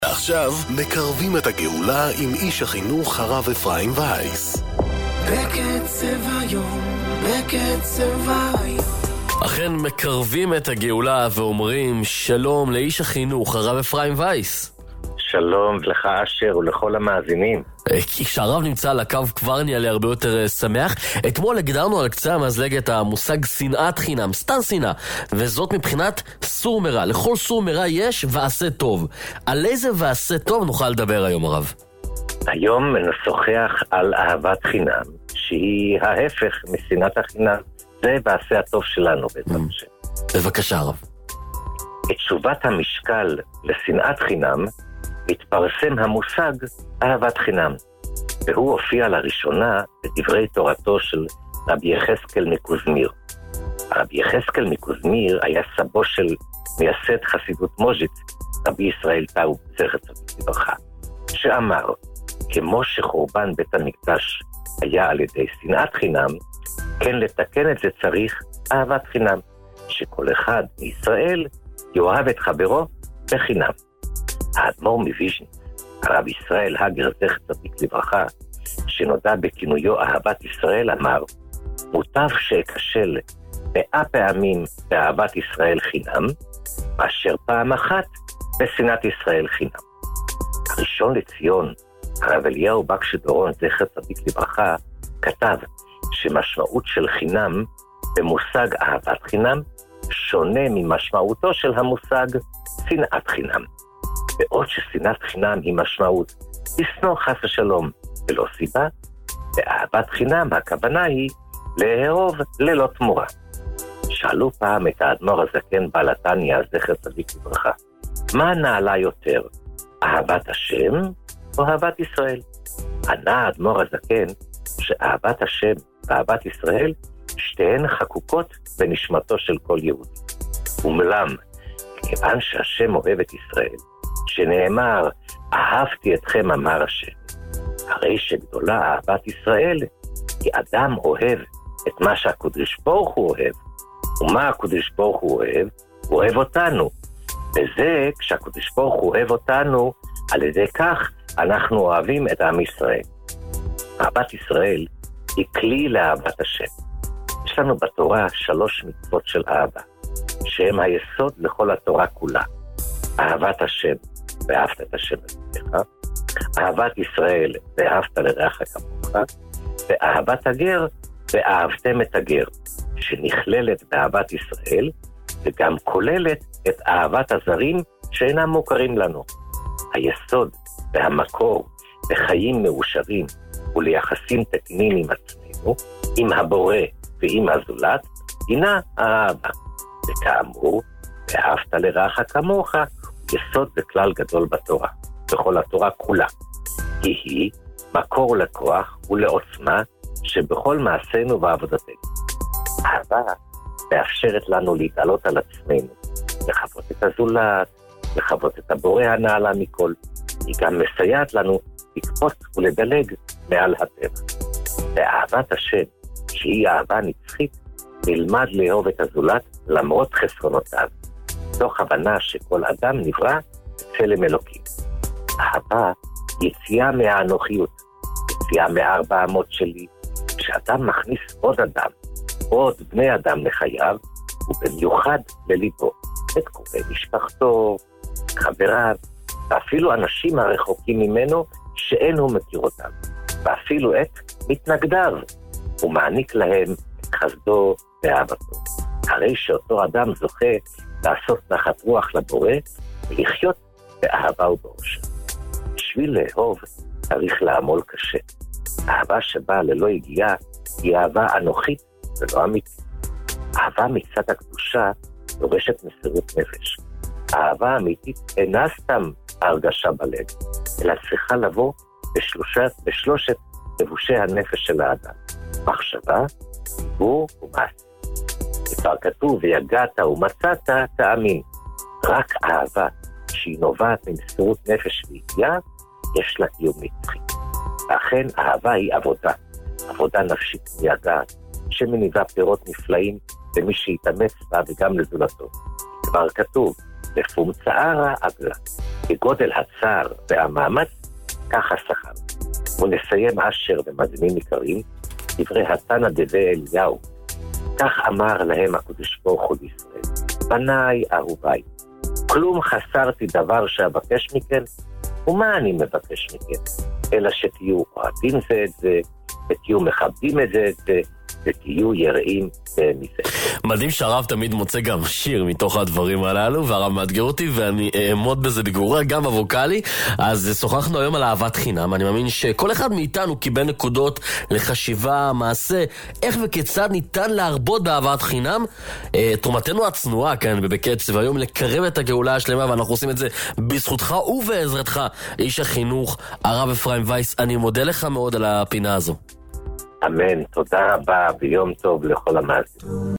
עכשיו מקרבים את הגאולה עם איש החינוך הרב אפרים וייס. בקצב היום, בקצב היום. אכן מקרבים את הגאולה ואומרים שלום לאיש החינוך הרב אפרים וייס. שלום לך אשר ולכל המאזינים. כשהרב נמצא על הקו כבר נהיה לי הרבה יותר שמח. אתמול הגדרנו על קצה המזלג את המושג שנאת חינם, סתם שנאה, וזאת מבחינת סור מרע. לכל סור מרע יש ועשה טוב. על איזה ועשה טוב נוכל לדבר היום הרב? היום נשוחח על אהבת חינם, שהיא ההפך משנאת החינם. זה ועשה הטוב שלנו בעצם. בבקשה הרב. את תשובת המשקל לשנאת חינם התפרסם המושג אהבת חינם, והוא הופיע לראשונה בדברי תורתו של רבי יחזקאל מקוזמיר. רבי יחזקאל מקוזמיר היה סבו של מייסד חסידות מוז'יץ, רבי ישראל טאוב זכר צדיק לברכה, שאמר, כמו שחורבן בית המקדש היה על ידי שנאת חינם, כן לתקן את זה צריך אהבת חינם, שכל אחד מישראל יאהב את חברו בחינם. האדמו"ר מוויז'ניץ, הרב ישראל הגר זכר צדיק לברכה, שנודע בכינויו אהבת ישראל, אמר, מוטב שאכשל 100 פעמים באהבת ישראל חינם, מאשר פעם אחת בשנאת ישראל חינם. הראשון לציון, הרב אליהו בקשי דורון זכר צדיק לברכה, כתב שמשמעות של חינם במושג אהבת חינם שונה ממשמעותו של המושג שנאת חינם. בעוד ששנאת חינם היא משמעות לשנוא חס ושלום ולא סיבה, באהבת חינם הכוונה היא לאהוב ללא תמורה. שאלו פעם את האדמו"ר הזקן בעל התניא זכר צדיק לברכה, מה נעלה יותר, אהבת השם או אהבת ישראל? ענה האדמו"ר הזקן שאהבת השם ואהבת ישראל שתיהן חקוקות בנשמתו של כל יהודי. ומלם, כיוון שהשם אוהב את ישראל, שנאמר, אהבתי אתכם אמר השם, הרי שגדולה אהבת ישראל, כי אדם אוהב את מה שהקדוש ברוך הוא אוהב. ומה הקדוש ברוך הוא אוהב? הוא אוהב אותנו. וזה, כשהקדוש ברוך הוא אוהב אותנו, על ידי כך אנחנו אוהבים את עם ישראל. אהבת ישראל היא כלי לאהבת השם. יש לנו בתורה 3 מצוות של אהבה, שהם היסוד לכל התורה כולה. אהבת השם, ואהבת את השם לרעך, אהבת ישראל, ואהבת לרעך כמוך, ואהבת הגר, ואהבתם את הגר, שנכללת באהבת ישראל, וגם כוללת את אהבת הזרים שאינם מוכרים לנו. היסוד והמקור לחיים מאושרים וליחסים תקינים עם עצמנו, עם הבורא ועם הזולת, הינה האהבה. וכאמור, ואהבת לרעך כמוך, יסוד וכלל גדול בתורה, בכל התורה כולה. היא מקור לכוח ולעוצמה שבכל מעשינו ועבודתנו. אהבה מאפשרת לנו להתעלות על עצמנו, לחוות את הזולת, לחוות את הבורא הנעלה מכל. היא גם מסייעת לנו לקפוץ ולדלג מעל הטבע. באהבת השם, שהיא אהבה נצחית, נלמד לאהוב את הזולת למרות חסרונותיו, תוך הבנה שכל אדם נברא בצלם אלוקים. אהבה יציאה מהאנוכיות, יציאה מארבע אמות שלי, כשאדם מכניס עוד אדם, עוד בני אדם לחייו, ובמיוחד לליבו, את קרובי משפחתו, חבריו, ואפילו אנשים הרחוקים ממנו שאין הוא מכיר אותם, ואפילו את מתנגדיו, הוא מעניק להם את חסדו ואהבתו. הרי שאותו אדם זוכה לעשות נחת רוח לבורא ולחיות באהבה ובאושר. בשביל לאהוב צריך לעמול קשה. אהבה שבאה ללא הגיעה היא אהבה אנוכית ולא אמיתית. אהבה מצד הקדושה דורשת מסירות נפש. אהבה אמיתית אינה סתם הרגשה בלב, אלא צריכה לבוא בשלושת לבושי הנפש של האדם. מחשבה, דיבור ומעשה. כבר כתוב, ויגעת ומצאת תאמין. רק אהבה שהיא נובעת ממסירות נפש ויגיעה, יש לה קיום נצחי. ואכן אהבה היא עבודה, עבודה נפשית מייגעת, שמניבה פירות נפלאים למי שיתאמץ בה וגם לזולתו. כבר כתוב, לפומצאה עגלה. כגודל הצער והמאמץ, כך השכר. ונסיים אשר ומאזינים יקרים, דברי התנא דבי אליהו. כך אמר להם הקדוש ברוך הוא לישראל, בניי אהוביי, כלום חסרתי דבר שאבקש מכם, ומה אני מבקש מכם? אלא שתהיו אוהבים זה את זה, ותהיו מכבדים את זה, ותהיו יראים מזה. מדהים שהרב תמיד מוצא גם שיר מתוך הדברים הללו, והרב מאתגר אותי ואני אעמוד בזה בגרורה, גם הווקלי. אז שוחחנו היום על אהבת חינם. אני מאמין שכל אחד מאיתנו קיבל נקודות לחשיבה, מעשה, איך וכיצד ניתן להרבות באהבת חינם. תרומתנו הצנועה כאן בקצב היום לקרב את הגאולה השלמה, ואנחנו עושים את זה בזכותך ובעזרתך, איש החינוך הרב אפרים וייס. אני מודה לך מאוד על הפינה הזו. אמן, תודה רבה, ויום טוב לכל המאזינים.